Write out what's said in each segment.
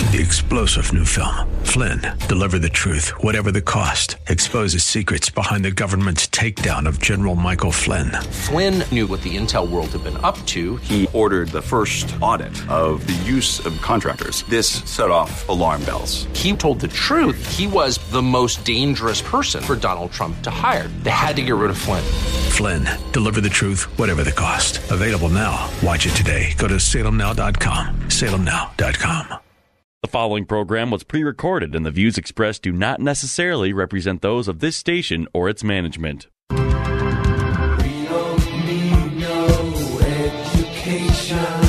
The explosive new film, Flynn, deliver the truth, whatever the cost, exposes secrets behind the government's takedown of General Michael Flynn. Flynn knew what the intel world had been up to. He ordered the first audit of the use of contractors. This set off alarm bells. He told the truth. He was the most dangerous person for Donald Trump to hire. They had to get rid of Flynn. Flynn, deliver the truth, whatever the cost. Available now. Watch it today. Go to salemnow.com. salemnow.com. The following program was pre-recorded, and the views expressed do not necessarily represent those of this station or its management. We don't need no education.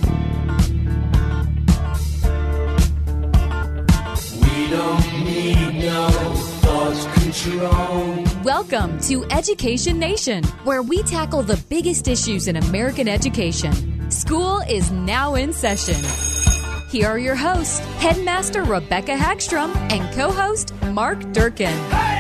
We don't need no thought control. Welcome to Education Nation, where we tackle the biggest issues in American education. School is now in session. Here are your hosts, Headmaster Rebecca Hagstrom and co-host Mark Durkin.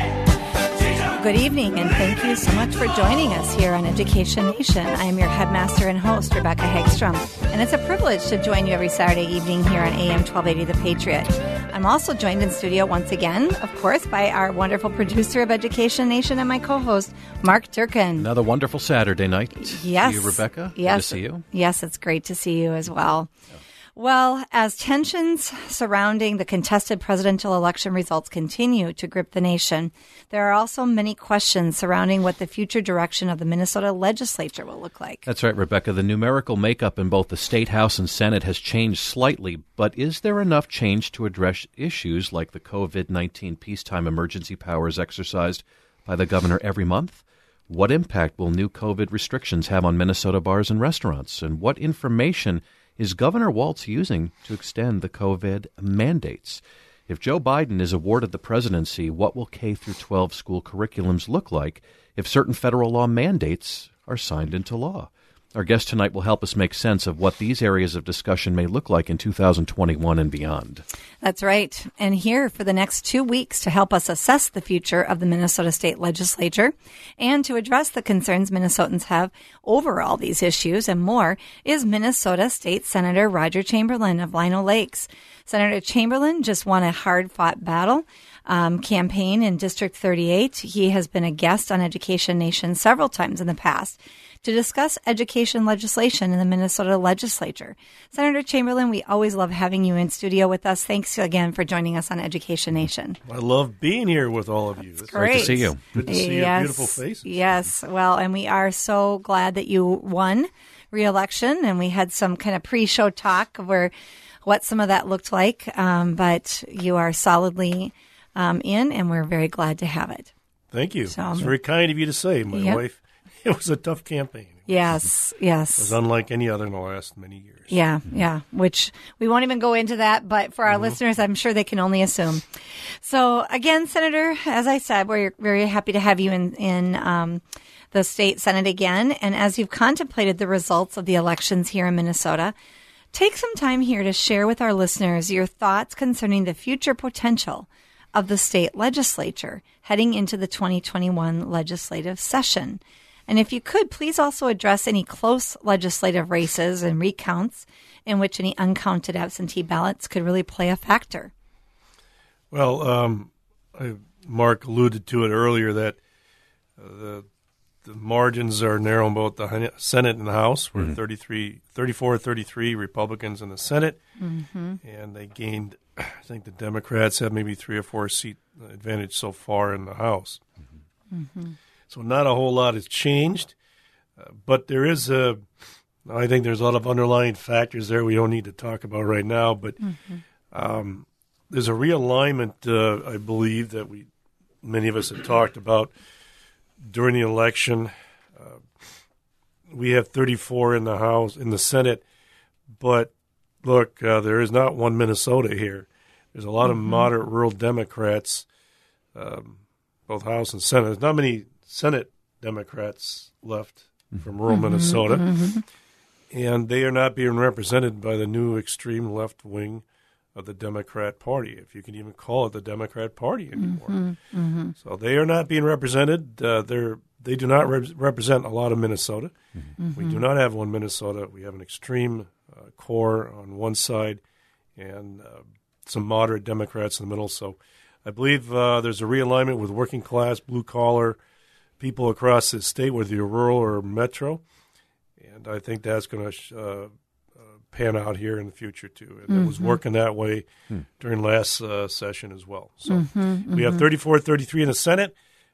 Good evening, and thank you so much for joining us here on Education Nation. I am your headmaster and host, Rebecca Hagstrom, and it's a privilege to join you every Saturday evening here on AM 1280 The Patriot. I'm also joined in studio once again, of course, by our wonderful producer of Education Nation and my co-host, Mark Durkin. Another wonderful Saturday night. Yes. To you, Rebecca. Yes. Good to see you. Yes, it's great to see you as well. Well, as tensions surrounding the contested presidential election results continue to grip the nation, there are also many questions surrounding what the future direction of the Minnesota legislature will look like. That's right, Rebecca. The numerical makeup in both the State House and Senate has changed slightly, but is there enough change to address issues like the COVID-19 peacetime emergency powers exercised by the governor every month? What impact will new COVID restrictions have on Minnesota bars and restaurants? And what information is Governor Walz using to extend the COVID mandates? If Joe Biden is awarded the presidency, what will K-12 school curriculums look like if certain federal law mandates are signed into law? Our guest tonight will help us make sense of what these areas of discussion may look like in 2021 and beyond. That's right. And here for the next 2 weeks to help us assess the future of the Minnesota State Legislature and to address the concerns Minnesotans have over all these issues and more is Minnesota State Senator Roger Chamberlain of Lino Lakes. Senator Chamberlain just won a hard-fought battle campaign in District 38. He has been a guest on Education Nation several times in the past to discuss education legislation in the Minnesota legislature. Senator Chamberlain, we always love having you in studio with us. Thanks again for joining us on Education Nation. I love being here with all of you. It's great to see you. Good to see your beautiful faces. Yes. Well, and we are so glad that you won re-election, and we had some kind of pre-show talk of what some of that looked like, but you are solidly in, and we're very glad to have it. Thank you. So, it's very kind of you to say. My wife, it was a tough campaign. Yes. It was unlike any other in the last many years. Yeah, which we won't even go into that, but for our listeners, I'm sure they can only assume. So again, Senator, as I said, we're very happy to have you in the state Senate again. And as you've contemplated the results of the elections here in Minnesota, take some time here to share with our listeners your thoughts concerning the future potential of the state legislature heading into the 2021 legislative session. And if you could, please also address any close legislative races and recounts in which any uncounted absentee ballots could really play a factor. Well, Mark alluded to it earlier that the margins are narrow in both the Senate and the House. We're 34-33 Republicans in the Senate, and they gained, I think the Democrats have maybe 3 or 4 seat advantage so far in the House. So not a whole lot has changed, but there is I think there's a lot of underlying factors there we don't need to talk about right now, but there's a realignment, I believe, that many of us have talked about during the election. We have 34 in the House, in the Senate, but look, there is not one Minnesota here. There's a lot of moderate rural Democrats, both House and Senate. There's not many Senate Democrats left from rural Minnesota, and they are not being represented by the new extreme left wing of the Democrat Party, if you can even call it the Democrat Party anymore. So they are not being represented. They do not represent a lot of Minnesota. We do not have one Minnesota. We have an extreme core on one side and some moderate Democrats in the middle. So I believe there's a realignment with working class, blue collar people across the state, whether you're rural or metro. And I think that's going to pan out here in the future, too. And it was working that way during last session as well. So we have 34-33 in the Senate,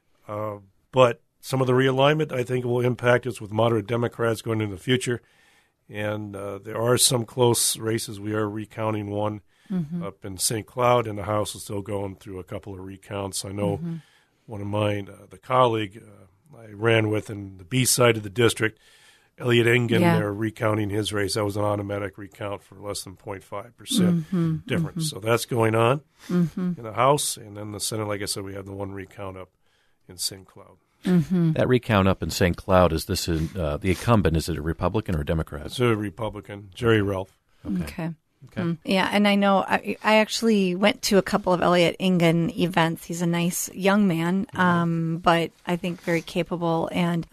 but some of the realignment, I think, will impact us with moderate Democrats going into the future. And there are some close races. We are recounting one up in St. Cloud, and the House is still going through a couple of recounts. I know one of mine, the colleague I ran with in the B side of the district, Elliot Engen, they're recounting his race. That was an automatic recount for less than 0.5% difference. So that's going on in the House. And then the Senate, like I said, we have the one recount up in St. Cloud. That recount up in St. Cloud, is this the incumbent? Is it a Republican or a Democrat? It's a Republican, Jerry Ralph. Okay. Yeah, and I know I actually went to a couple of Elliot Engen events. He's a nice young man, but I think very capable. And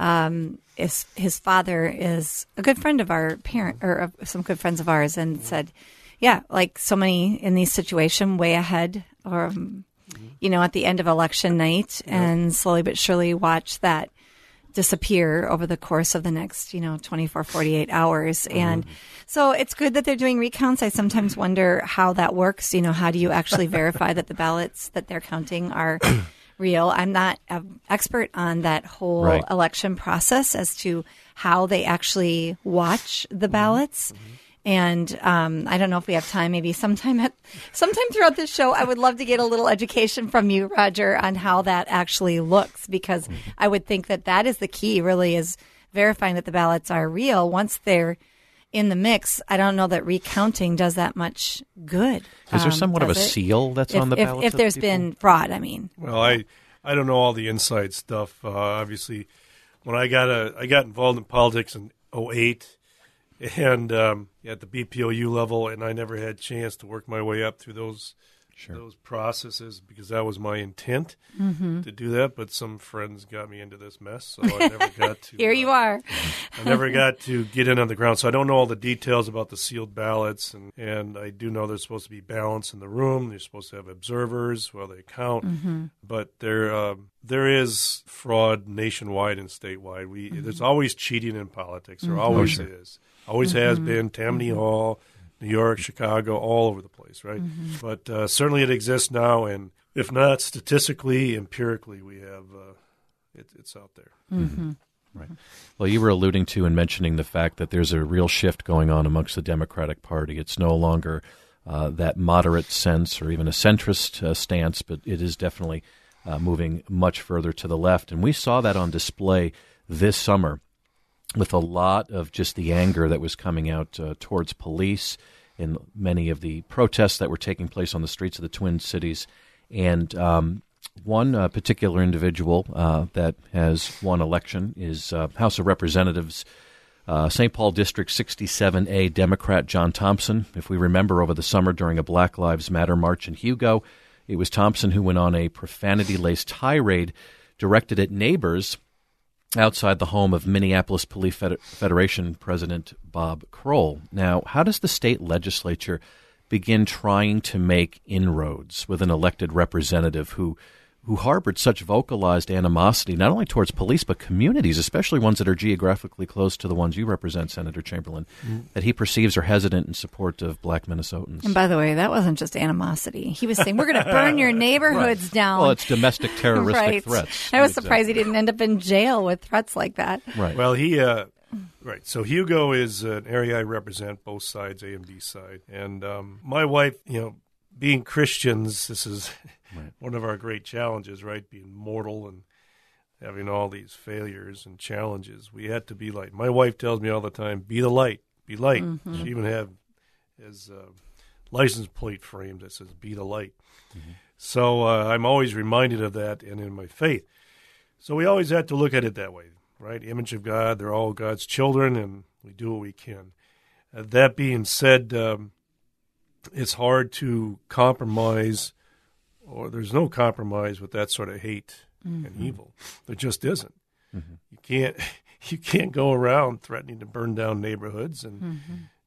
his father is a good friend of our parent, or some good friends of ours, and said, yeah, like so many in these situations, way ahead, or at the end of election night, and slowly but surely watch that disappear over the course of the next, 24, 48 hours. And so it's good that they're doing recounts. I sometimes wonder how that works. How do you actually verify that the ballots that they're counting are real? I'm not an expert on that whole election process as to how they actually watch the ballots. And I don't know if we have time. Maybe sometime throughout this show, I would love to get a little education from you, Roger, on how that actually looks, because I would think that is the key, really, is verifying that the ballots are real. Once they're in the mix, I don't know that recounting does that much good. Is there somewhat of a seal that's on the ballots? If there's been fraud, I mean. Well, I don't know all the inside stuff. Obviously, when I got involved in politics in 2008. And at the BPOU level, and I never had a chance to work my way up through those processes because that was my intent to do that. But some friends got me into this mess, so I never got to. Here you are. I never got to get in on the ground, so I don't know all the details about the sealed ballots. And I do know there's supposed to be balance in the room. They're supposed to have observers while they count. But there is fraud nationwide and statewide. There's always cheating in politics. There always is. Always has been. Tammany Hall, New York, Chicago, all over the place, right? But certainly it exists now, and if not statistically, empirically, we have it's out there. Right. Well, you were alluding to and mentioning the fact that there's a real shift going on amongst the Democratic Party. It's no longer that moderate sense or even a centrist stance, but it is definitely moving much further to the left. And we saw that on display this summer, with a lot of just the anger that was coming out towards police in many of the protests that were taking place on the streets of the Twin Cities. And one particular individual that has won election is House of Representatives, St. Paul District 67A Democrat John Thompson. If we remember, over the summer during a Black Lives Matter march in Hugo, it was Thompson who went on a profanity-laced tirade directed at neighbors outside the home of Minneapolis Police Federation President Bob Kroll. Now, how does the state legislature begin trying to make inroads with an elected representative who harbored such vocalized animosity, not only towards police, but communities, especially ones that are geographically close to the ones you represent, Senator Chamberlain, that he perceives are hesitant in support of black Minnesotans? And by the way, that wasn't just animosity. He was saying, we're going to burn your neighborhoods down. Well, it's domestic terroristic threats. I was surprised he didn't end up in jail with threats like that. Right. Well, so Hugo is an area I represent, both sides, A and B side. And my wife, being Christians, this is one of our great challenges, right? Being mortal and having all these failures and challenges. We had to be light. My wife tells me all the time, be the light, be light. She even have his license plate framed that says, be the light. So I'm always reminded of that and in my faith. So we always have to look at it that way, right? Image of God, they're all God's children, and we do what we can. That being said, it's hard to compromise, or there's no compromise with that sort of hate and evil. There just isn't. You can't go around threatening to burn down neighborhoods and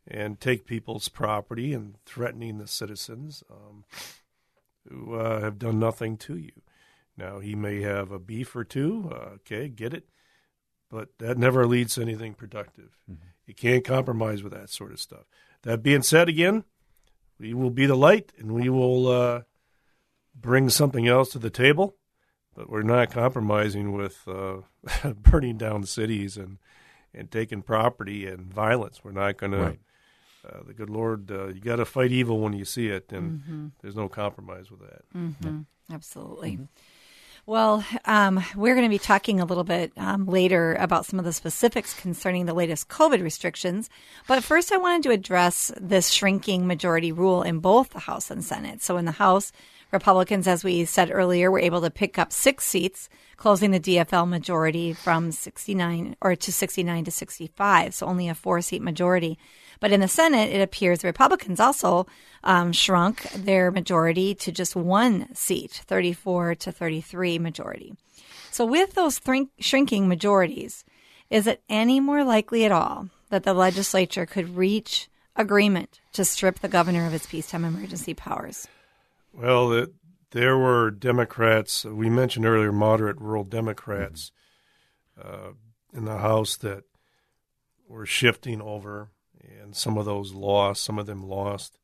and take people's property and threatening the citizens who have done nothing to you. Now, he may have a beef or two, okay, get it, but that never leads to anything productive. Mm-hmm. You can't compromise with that sort of stuff. That being said, again, we will be the light, and we will bring something else to the table, but we're not compromising with burning down cities and taking property and violence. We're not going to. Right. The good Lord, you got to fight evil when you see it, and there's no compromise with that. Mm-hmm. Absolutely. Mm-hmm. Well, we're going to be talking a little bit later about some of the specifics concerning the latest COVID restrictions. But first, I wanted to address this shrinking majority rule in both the House and Senate. So in the House, Republicans, as we said earlier, were able to pick up 6 seats, closing the DFL majority from 69 to 65, so only a 4-seat majority. But in the Senate, it appears the Republicans also shrunk their majority to just 1 seat, 34 to 33 majority. So with those shrinking majorities, is it any more likely at all that the legislature could reach agreement to strip the governor of his peacetime emergency powers? Well, there were Democrats, we mentioned earlier, moderate rural Democrats in the House that were shifting over, and some of those lost, some of them lost.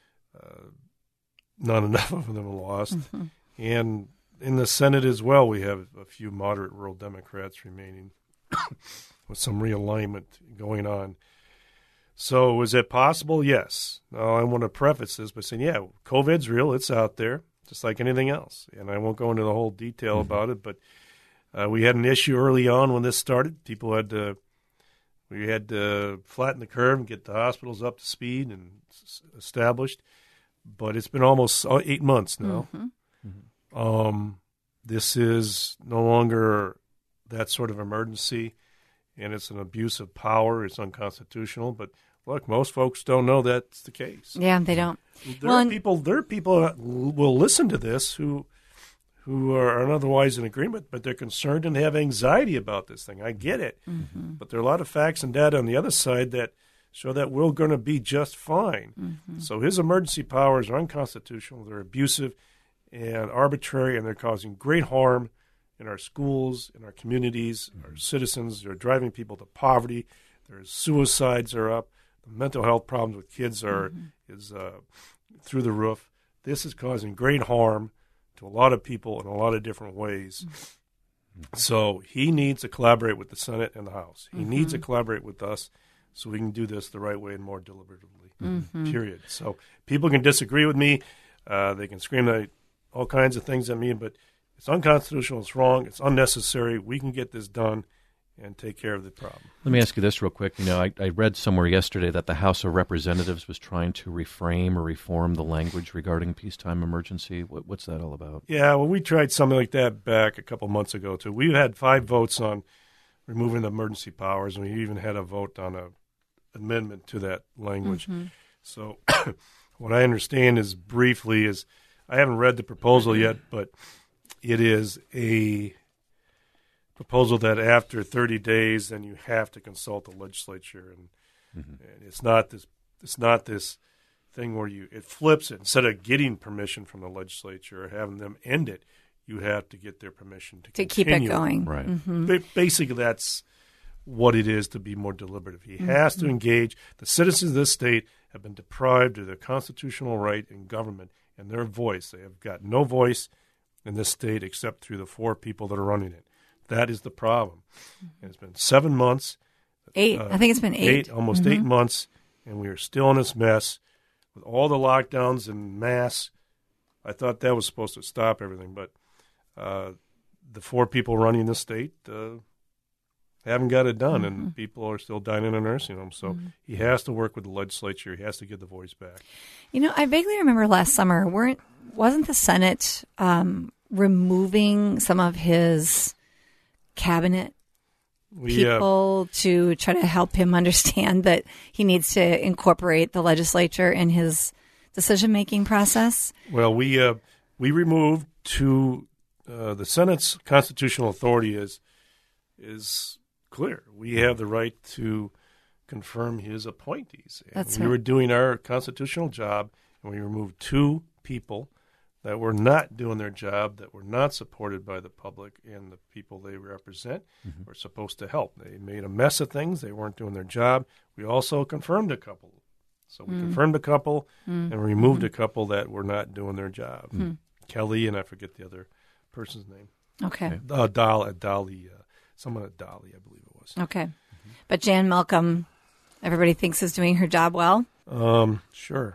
Not enough of them lost. Mm-hmm. And in the Senate as well, we have a few moderate rural Democrats remaining with some realignment going on. So is it possible? Yes. Now, I want to preface this by saying, yeah, COVID's real. It's out there, just like anything else. And I won't go into the whole detail about it, but we had an issue early on when this started. We had to flatten the curve and get the hospitals up to speed and established. But it's been almost 8 months now. Mm-hmm. This is no longer that sort of emergency, and it's an abuse of power. It's unconstitutional. But look, most folks don't know that's the case. Yeah, they don't. There are people that will listen to this who are otherwise in agreement, but they're concerned and have anxiety about this thing. I get it. Mm-hmm. But there are a lot of facts and data on the other side that show that we're going to be just fine. Mm-hmm. So his emergency powers are unconstitutional. They're abusive and arbitrary, and they're causing great harm in our schools, in our communities, our citizens. They're driving people to poverty. Their suicides are up. The mental health problems with kids is through the roof. This is causing great harm to a lot of people in a lot of different ways. So he needs to collaborate with the Senate and the House. He needs to collaborate with us so we can do this the right way and more deliberatively, period. So people can disagree with me. They can scream all kinds of things at me, but it's unconstitutional, it's wrong, it's unnecessary. We can get this done and take care of the problem. Let me ask you this real quick. I read somewhere yesterday that the House of Representatives was trying to reframe or reform the language regarding peacetime emergency. What's that all about? Yeah, well, we tried something like that back a couple months ago, too. We had 5 votes on removing the emergency powers, and we even had a vote on an amendment to that language. Mm-hmm. So what I understand is I haven't read the proposal yet, but it is a proposal that after 30 days, then you have to consult the legislature, and it's not this thing where it flips it. Instead of getting permission from the legislature or having them end it, you have to get their permission to keep it going. Right. Mm-hmm. Basically, that's what it is to be more deliberative. He has to engage. The citizens of this state have been deprived of their constitutional right in government and their voice. They have got no voice in this state except through the 4 people that are running it. That is the problem. And it's been 7 months. 8. I think it's been 8. Almost 8 months, and we are still in this mess with all the lockdowns and mass. I thought that was supposed to stop everything, but the 4 people running the state haven't got it done, and people are still dying in a nursing home. So he has to work with the legislature. He has to get the voice back. I vaguely remember last summer, wasn't the Senate removing some of his cabinet people to try to help him understand that he needs to incorporate the legislature in his decision-making process? Well, we removed the Senate's constitutional authority is clear. We have the right to confirm his appointees. And That's we right. were doing our constitutional job, and we removed 2 people that were not doing their job, that were not supported by the public and the people they represent were supposed to help. They made a mess of things. They weren't doing their job. We also confirmed a couple. So we confirmed a couple and removed a couple that were not doing their job. Kelly, and I forget the other person's name. Okay. Dolly, someone at Dolly, I believe it was. Okay. But Jan Malcolm, everybody thinks is doing her job well. Sure.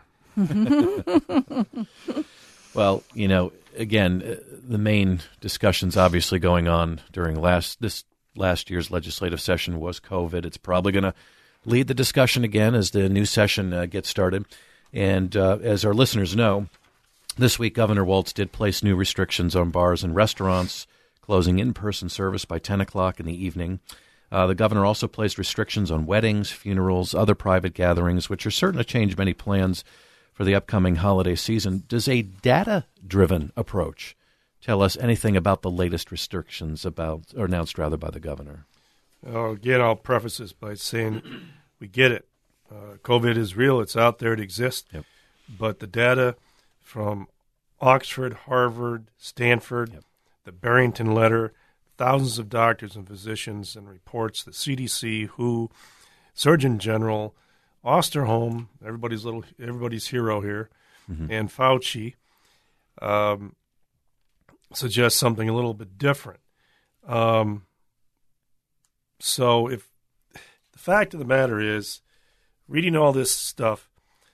Well, again, the main discussions obviously going on during this last year's legislative session was COVID. It's probably going to lead the discussion again as the new session gets started. And as our listeners know, this week Governor Walz did place new restrictions on bars and restaurants, closing in-person service by 10 o'clock in the evening. The governor also placed restrictions on weddings, funerals, other private gatherings, which are certain to change many plans for the upcoming holiday season. Does a data-driven approach tell us anything about the latest restrictions announced by the governor? Again, I'll preface this by saying we get it. COVID is real. It's out there. It exists. Yep. But the data from Oxford, Harvard, Stanford, the Barrington letter, thousands of doctors and physicians and reports, the CDC, WHO, Surgeon General, Osterholm, everybody's hero here, and Fauci suggests something a little bit different. So if the fact of the matter is, reading all this stuff,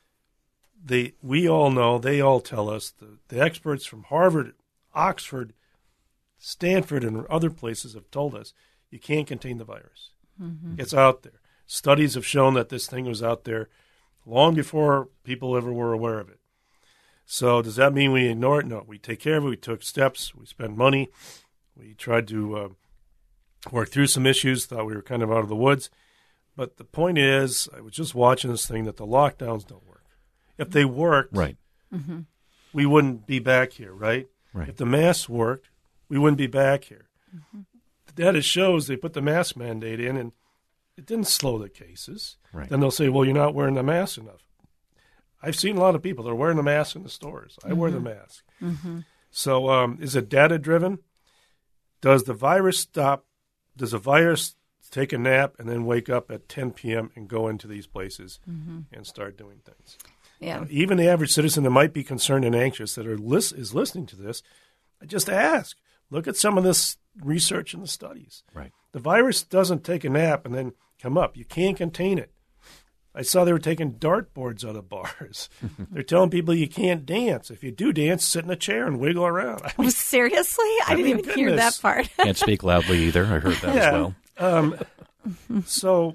we all know, they all tell us, the experts from Harvard, Oxford, Stanford, and other places have told us you can't contain the virus. It's out there. Studies have shown that this thing was out there long before people ever were aware of it. So does that mean we ignore it? No. We take care of it. We took steps. We spent money. We tried to work through some issues, thought we were kind of out of the woods. But the point is, I was just watching this thing, that the lockdowns don't work. If they worked, Right. we wouldn't be back here, right? Right. If the masks worked, we wouldn't be back here. The data shows they put the mask mandate in, and it didn't slow the cases. Right. Then they'll say, well, you're not wearing the mask enough. I've seen a lot of people that are wearing the mask in the stores. I wear the mask. So is it data-driven? Does the virus stop? Does the virus take a nap and then wake up at 10 p.m. and go into these places and start doing things? Yeah. Even the average citizen that might be concerned and anxious that is listening to this, I just ask, look at some of this research and the studies. Right. The virus doesn't take a nap and then come up. You can't contain it. I saw they were taking dartboards out of bars. They're telling people you can't dance. If you do dance, sit in a chair and wiggle around. I mean, Seriously? I didn't even hear goodness. that part. Can't speak loudly either. I heard that as well. So,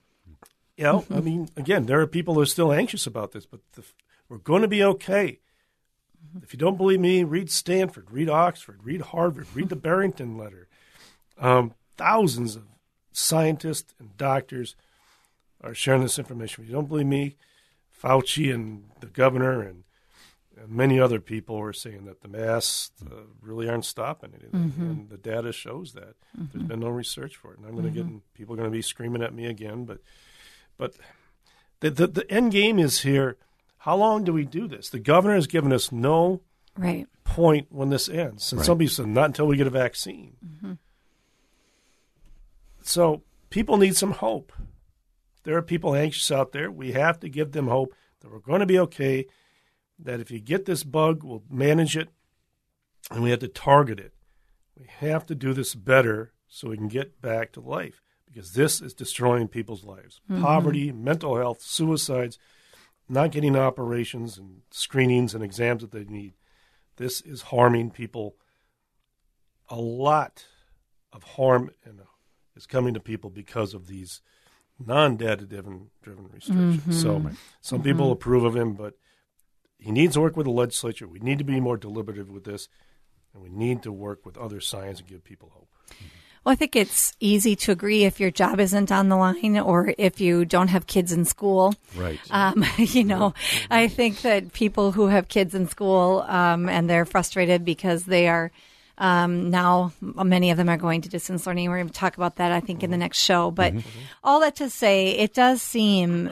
I mean, again, there are people who are still anxious about this, but we're going to be okay. If you don't believe me, read Stanford, read Oxford, read Harvard, read the Barrington letter. Thousands of scientists and doctors are sharing this information. If you don't believe me, Fauci and the governor and many other people were saying that the masks really aren't stopping it. And the data shows that. There's been no research for it. And I'm going to get people are going to be screaming at me again. But the end game is here. How long do we do this? The governor has given us no point when this ends. And somebody said, not until we get a vaccine. So people need some hope. There are people anxious out there. We have to give them hope that we're going to be okay, that if you get this bug, we'll manage it, and we have to target it. We have to do this better so we can get back to life, because this is destroying people's lives. Poverty, mental health, suicides, not getting operations and screenings and exams that they need. This is harming people. A lot of harm is coming to people because of these non-data driven restrictions. So some people approve of him, but he needs to work with the legislature. We need to be more deliberative with this, and we need to work with other science and give people hope. Well, I think it's easy to agree if your job isn't on the line or if you don't have kids in school. Right. I think that people who have kids in school and they're frustrated because they are Now, many of them are going to distance learning. We're going to talk about that, I think, in the next show. But all that to say, it does seem,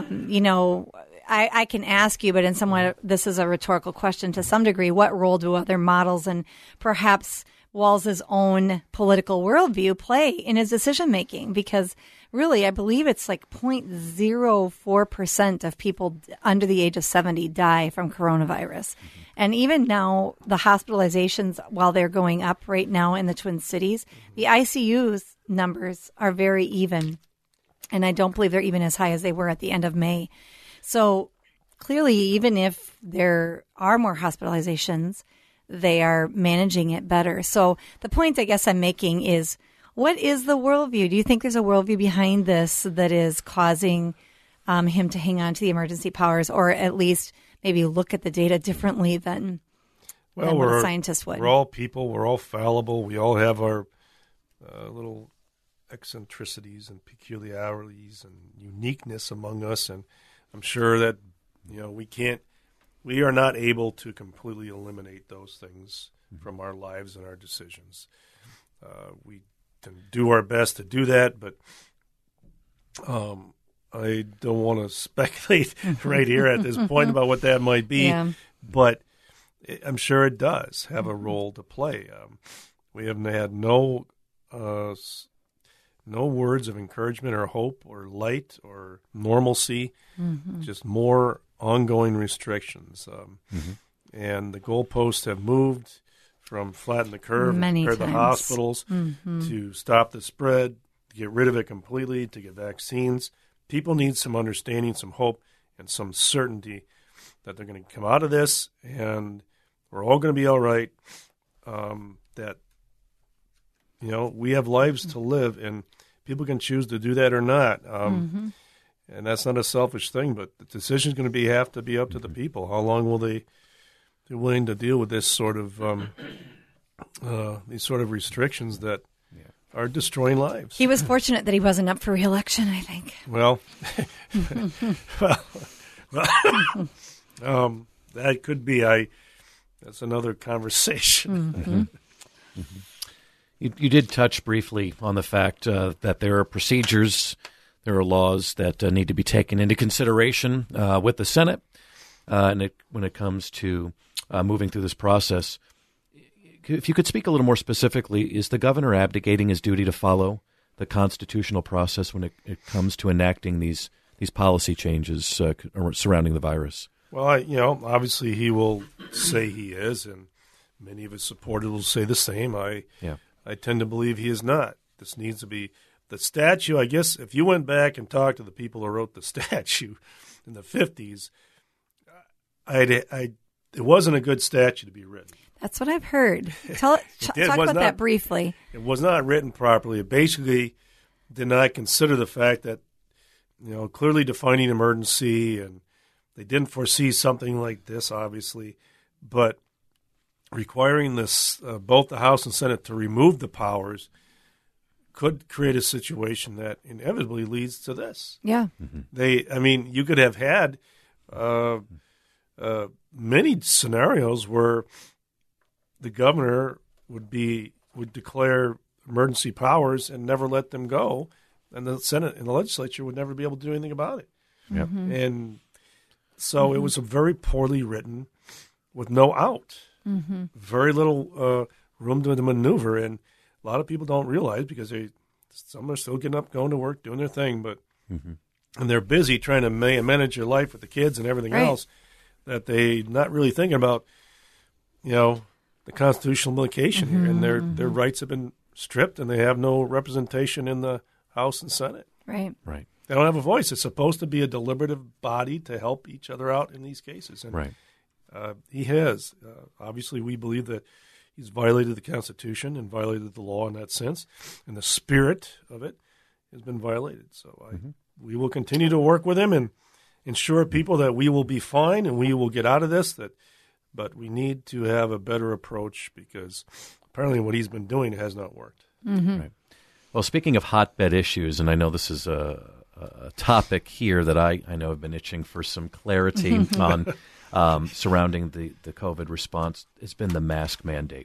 I can ask you, but in some way, this is a rhetorical question to some degree. What role do other models and perhaps Walz's own political worldview play in his decision making? Because really, I believe it's like 0.04% of people under the age of 70 die from coronavirus. And even now, the hospitalizations, while they're going up right now in the Twin Cities, the ICU's numbers are very even. And I don't believe they're even as high as they were at the end of May. So clearly, even if there are more hospitalizations, they are managing it better. So the point I guess I'm making is, what is the worldview? Do you think there's a worldview behind this that is causing him to hang on to the emergency powers, or at least maybe look at the data differently than what a scientist would? We're all people. We're all fallible. We all have our little eccentricities and peculiarities and uniqueness among us. And I'm sure that, we are not able to completely eliminate those things from our lives and our decisions. We can do our best to do that, but I don't want to speculate right here at this point about what that might be, but I'm sure it does have a role to play. We haven't had no words of encouragement or hope or light or normalcy, just more ongoing restrictions. And the goalposts have moved from flatten the curve, prepare the hospitals, to stop the spread, to get rid of it completely, to get vaccines. People need some understanding, some hope, and some certainty that they're going to come out of this and we're all going to be all right, that, we have lives to live, and people can choose to do that or not. And that's not a selfish thing, but the decision is going to have to be up to the people. How long will they be willing to deal with this sort of these sort of restrictions that are destroying lives? He was fortunate that he wasn't up for re-election, I think. Well, that could be. That's another conversation. You did touch briefly on the fact that there are procedures, there are laws that need to be taken into consideration with the Senate when it comes to moving through this process. If you could speak a little more specifically, is the governor abdicating his duty to follow the constitutional process when it comes to enacting these policy changes surrounding the virus? Well, obviously he will say he is, and many of his supporters will say the same. I tend to believe he is not. This needs to be the statute. I guess if you went back and talked to the people who wrote the statute in the 50s, it wasn't a good statute to be written. That's what I've heard. Talk about that briefly. It was not written properly. It basically did not consider the fact that, clearly defining emergency, and they didn't foresee something like this, obviously, but requiring this both the House and Senate to remove the powers could create a situation that inevitably leads to this. Yeah. You could have had many scenarios where the governor would declare emergency powers and never let them go, and the Senate and the legislature would never be able to do anything about it. And so it was a very poorly written, with no out, very little room to maneuver, and a lot of people don't realize, because some are still getting up, going to work, doing their thing, but and they're busy trying to manage their life with the kids and everything else, that they not really thinking about, the constitutional implication here, and their rights have been stripped, and they have no representation in the House and Senate. Right. They don't have a voice. It's supposed to be a deliberative body to help each other out in these cases, and he has. Obviously, we believe that he's violated the Constitution and violated the law in that sense, and the spirit of it has been violated. So we will continue to work with him and ensure people that we will be fine and we will get out of this. But we need to have a better approach, because apparently what he's been doing has not worked. Right. Well, speaking of hotbed issues, and I know this is a topic here that I know have been itching for some clarity on surrounding the COVID response, has been the mask mandate.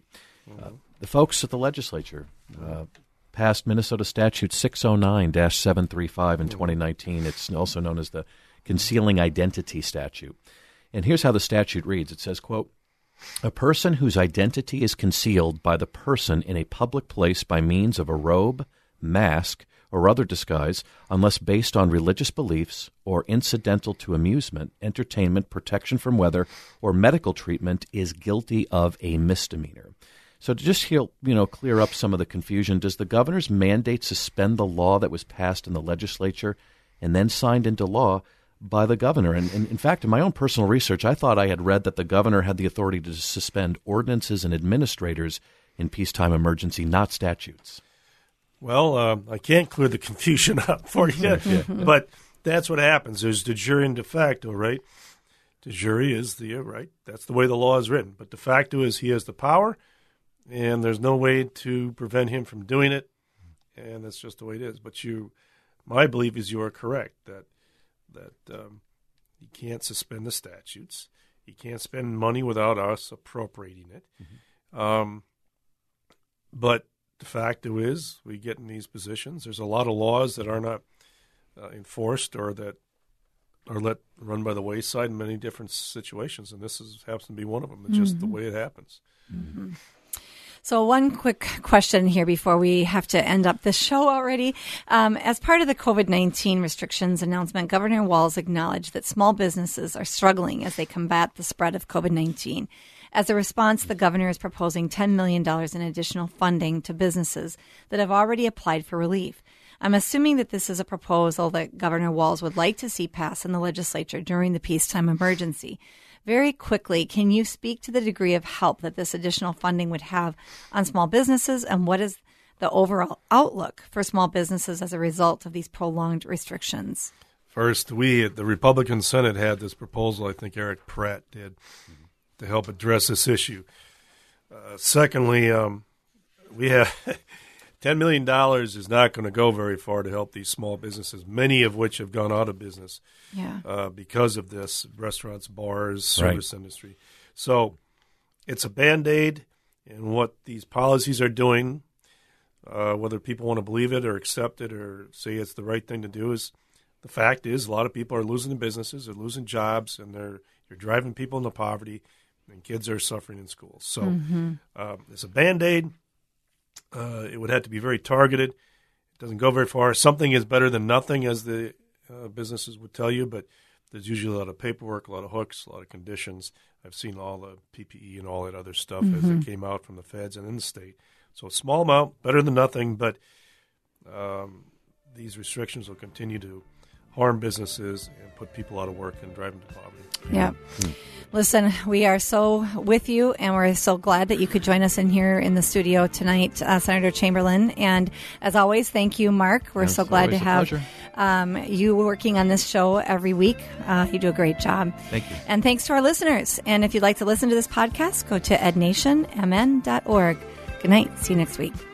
The folks at the legislature passed Minnesota Statute 609-735 in 2019. It's also known as the Concealing Identity Statute. And here's how the statute reads. It says, quote, "A person whose identity is concealed by the person in a public place by means of a robe, mask, or other disguise, unless based on religious beliefs or incidental to amusement, entertainment, protection from weather, or medical treatment, is guilty of a misdemeanor." So to just clear up some of the confusion, does the governor's mandate suspend the law that was passed in the legislature and then signed into law by the governor? And in fact, in my own personal research, I thought I had read that the governor had the authority to suspend ordinances and administrators in peacetime emergency, not statutes. Well, I can't clear the confusion up for you, but that's what happens. There's de jure and de facto, right? De jure is right. That's the way the law is written. But de facto is he has the power, and there's no way to prevent him from doing it, and that's just the way it is. But my belief is you are correct that you can't suspend the statutes. You can't spend money without us appropriating it. But de facto is we get in these positions. There's a lot of laws that are not enforced or that are let run by the wayside in many different situations, and this happens to be one of them. It's just the way it happens. Mm-hmm. So one quick question here before we have to end up this show already. As part of the COVID-19 restrictions announcement, Governor Walz acknowledged that small businesses are struggling as they combat the spread of COVID-19. As a response, the governor is proposing $10 million in additional funding to businesses that have already applied for relief. I'm assuming that this is a proposal that Governor Walz would like to see pass in the legislature during the peacetime emergency. Very quickly, can you speak to the degree of help that this additional funding would have on small businesses, and what is the overall outlook for small businesses as a result of these prolonged restrictions? First, we at the Republican Senate had this proposal, I think Eric Pratt did, to help address this issue. Secondly, we have $10 million is not going to go very far to help these small businesses, many of which have gone out of business because of this, restaurants, bars, service industry. So it's a Band-Aid, and what these policies are doing, whether people want to believe it or accept it or say it's the right thing to do, is the fact is a lot of people are losing their businesses, they're losing jobs, and you're driving people into poverty, and kids are suffering in schools. So it's a Band-Aid. It would have to be very targeted. It doesn't go very far. Something is better than nothing, as the businesses would tell you, but there's usually a lot of paperwork, a lot of hooks, a lot of conditions. I've seen all the PPE and all that other stuff as it came out from the feds and in the state. So a small amount, better than nothing, but these restrictions will continue to harm businesses and put people out of work and drive them to poverty. Yeah. Listen, we are so with you, and we're so glad that you could join us in here in the studio tonight, Senator Chamberlain. And as always, thank you, Mark. We're so glad to have you working on this show every week. You do a great job. Thank you. And thanks to our listeners. And if you'd like to listen to this podcast, go to ednationmn.org. Good night. See you next week.